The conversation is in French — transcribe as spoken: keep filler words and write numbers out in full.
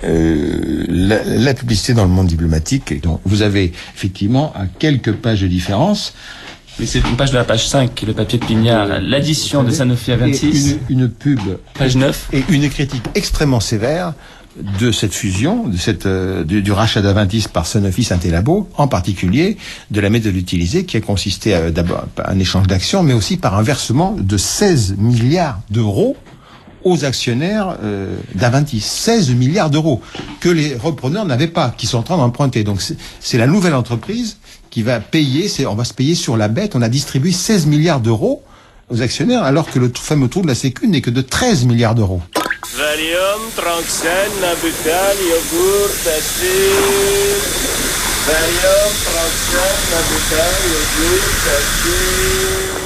euh, la, la publicité dans le monde diplomatique. Donc, vous avez effectivement à quelques pages de différence. Mais c'est une page de la page cinq, qui est le papier de Pignard, l'addition de Sanofi Aventis. Une, une pub. Page neuf. Et une critique extrêmement sévère de cette fusion, de cette, euh, du, du rachat d'Aventis par Sanofi Saint-Élabo, en particulier de la méthode utilisée qui a consisté à, d'abord par un échange d'actions, mais aussi par un versement de seize milliards d'euros aux actionnaires euh, d'Aventis. seize milliards d'euros que les repreneurs n'avaient pas, qui sont en train d'emprunter. Donc c'est, c'est la nouvelle entreprise qui va payer, c'est, on va se payer sur la bête. On a distribué seize milliards d'euros aux actionnaires, alors que le fameux trou de la Sécu n'est que de treize milliards d'euros. Valium, Tranxène, Nabucal, yogourt, acide. Valium, Tranxène, Nabucal, yogourt, acide.